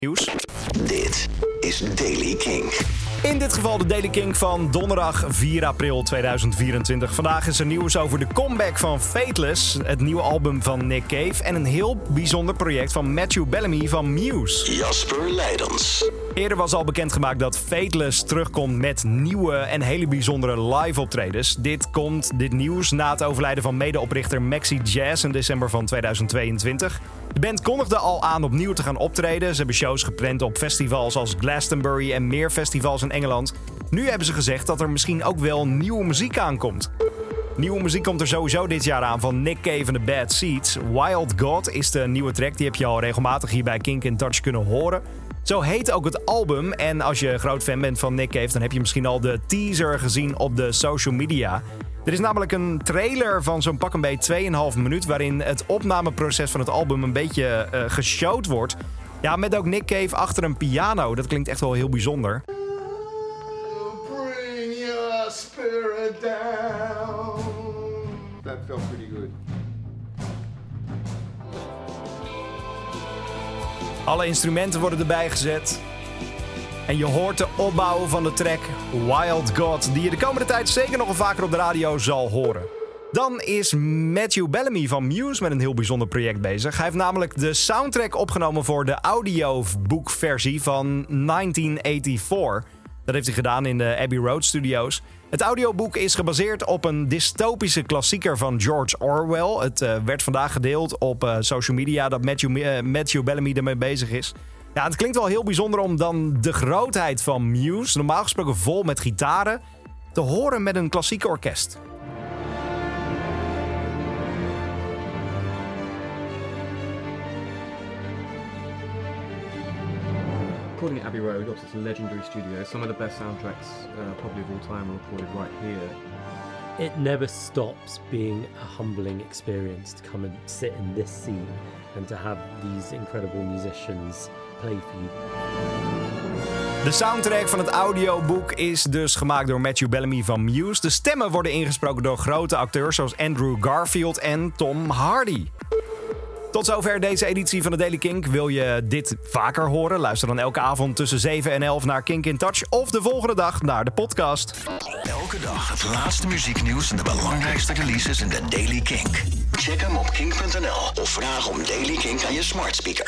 Nieuws. Dit is Daily Kink. In dit geval de Daily Kink van donderdag 4 april 2024. Vandaag is er nieuws over de comeback van Fateless, het nieuwe album van Nick Cave en een heel bijzonder project van Matthew Bellamy van Muse. Jasper Leidens. Eerder was al bekendgemaakt dat Fateless terugkomt met nieuwe en hele bijzondere live optredens. Dit nieuws na het overlijden van medeoprichter Maxi Jazz in december van 2022. De band kondigde al aan opnieuw te gaan optreden. Ze hebben shows gepland op festivals als Glastonbury en meer festivals in Engeland. Nu hebben ze gezegd dat er misschien ook wel nieuwe muziek aankomt. Nieuwe muziek komt er sowieso dit jaar aan van Nick Cave en The Bad Seeds. Wild God is de nieuwe track, die heb je al regelmatig hier bij Kink in Touch kunnen horen. Zo heet ook het album en als je groot fan bent van Nick Cave, dan heb je misschien al de teaser gezien op de social media. Er is namelijk een trailer van zo'n pak een beetje 2,5 minuut waarin het opnameproces van het album een beetje geshowd wordt. Ja, met ook Nick Cave achter een piano. Dat klinkt echt wel heel bijzonder. Bring your spirit down. That felt pretty good. Alle instrumenten worden erbij gezet. En je hoort de opbouw van de track Wild God, die je de komende tijd zeker nog vaker op de radio zal horen. Dan is Matthew Bellamy van Muse met een heel bijzonder project bezig. Hij heeft namelijk de soundtrack opgenomen voor de audioboekversie van 1984. Dat heeft hij gedaan in de Abbey Road Studios. Het audioboek is gebaseerd op een dystopische klassieker van George Orwell. Het werd vandaag gedeeld op social media dat Matthew Bellamy ermee bezig is. Ja, het klinkt wel heel bijzonder om dan de grootheid van Muse, normaal gesproken vol met gitaren, te horen met een klassiek orkest. Recording at Abbey Road, obviously it's a legendary studio. Some of the best soundtracks, probably of all time, are recorded right here. It never stops being a humbling experience to come and sit in this scene and to have these incredible musicians play for you. De soundtrack van het audioboek is dus gemaakt door Matthew Bellamy van Muse. De stemmen worden ingesproken door grote acteurs zoals Andrew Garfield en Tom Hardy. Tot zover deze editie van de Daily Kink. Wil je dit vaker horen? Luister dan elke avond tussen 7 en 11 naar Kink in Touch of de volgende dag naar de podcast. Elke dag het laatste muzieknieuws en de belangrijkste releases in de Daily Kink. Check hem op kink.nl of vraag om Daily Kink aan je smart speaker.